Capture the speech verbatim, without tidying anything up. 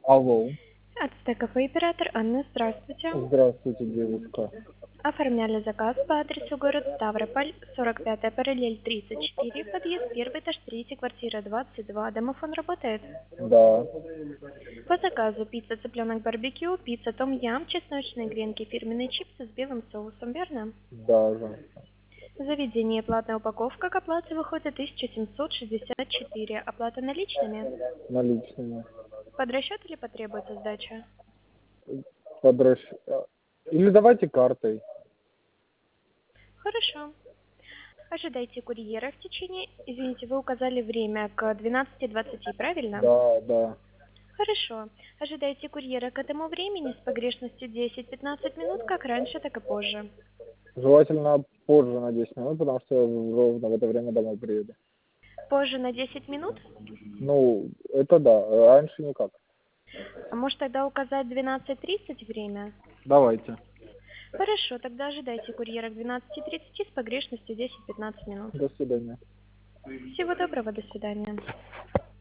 Алло. Ацтек кафе оператор Анна, здравствуйте. Здравствуйте, девушка. Оформляли заказ по адресу город Ставрополь, сорок пятая параллель тридцать четыре, подъезд первый, этаж третий, квартира двадцать два. Домофон работает? Да, По заказу пицца цыпленок барбекю, пицца том ям, чесночные гренки, фирменные чипсы с белым соусом, верно? даже. Заведение платная упаковка, к оплате выходит тысяча семьсот шестьдесят четыре. Оплата наличными? Наличными. Под расчет или потребуется сдача? Подращ... а, Или давайте картой. Хорошо. Ожидайте курьера в течение... Извините, вы указали время к двенадцати двадцати, правильно? Да, да. Хорошо. Ожидайте курьера к этому времени с погрешностью десять-пятнадцать минут, как раньше, так и позже. Желательно позже на десять минут, потому что я ровно в это время домой приеду. Позже на десять минут? Ну, это да, раньше никак. А может тогда указать двенадцать тридцать время? Давайте. Хорошо, тогда ожидайте курьера к двенадцати тридцати с погрешностью десять-пятнадцать минут. До свидания. Всего доброго, до свидания.